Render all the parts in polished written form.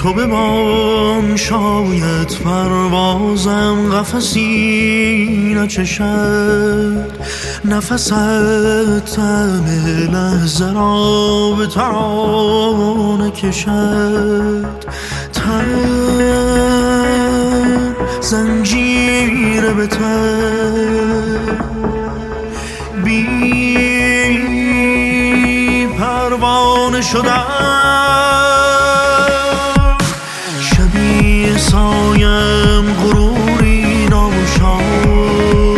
تو بمان شاید پروازم قفسی نچشد، نفست تن لحظه را به ترانه کشد. تن زنجیر به تن بی پروانه شدم، شبیه سایم غروری ناشاد،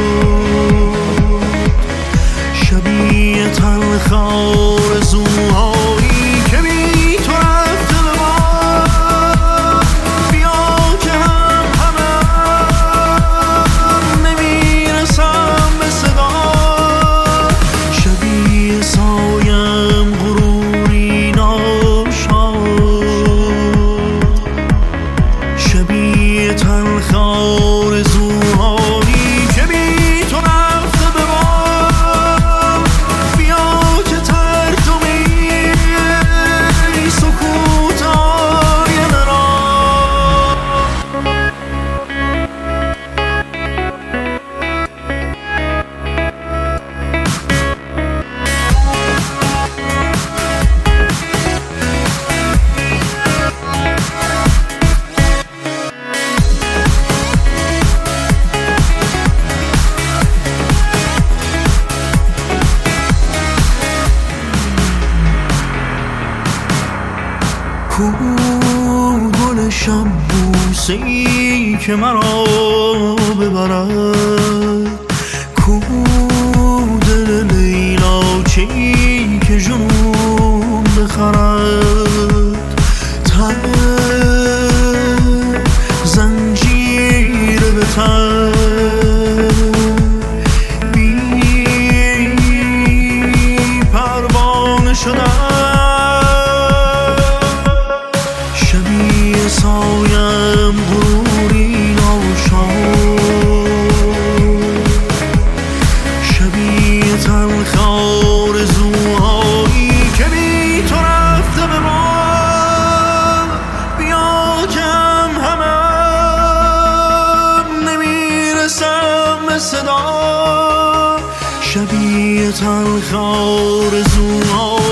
شبیه تلخ آرزوهایی که بی تو رفته به باد. بیا که هم نمیرسم به صدا، شبیه سایم غروری ناشاد، شبیه تلخ آرزوهایی که بی تو رفته به باد. بیا که ترجمه سکوت آینه را کو گل شب بوسه‌ای که مرا ببرد، کو دل لیلاچه‌ای که جنون بخرد. تن زنجیر به تن بی پروانه شدم، شبیه سایم غروری ناشاد، شبیه تلخ آرزوهایی که بی تو رفته به باد. بیا که همه نمیرسم به صدا، شبیه تلخ آرزوهایی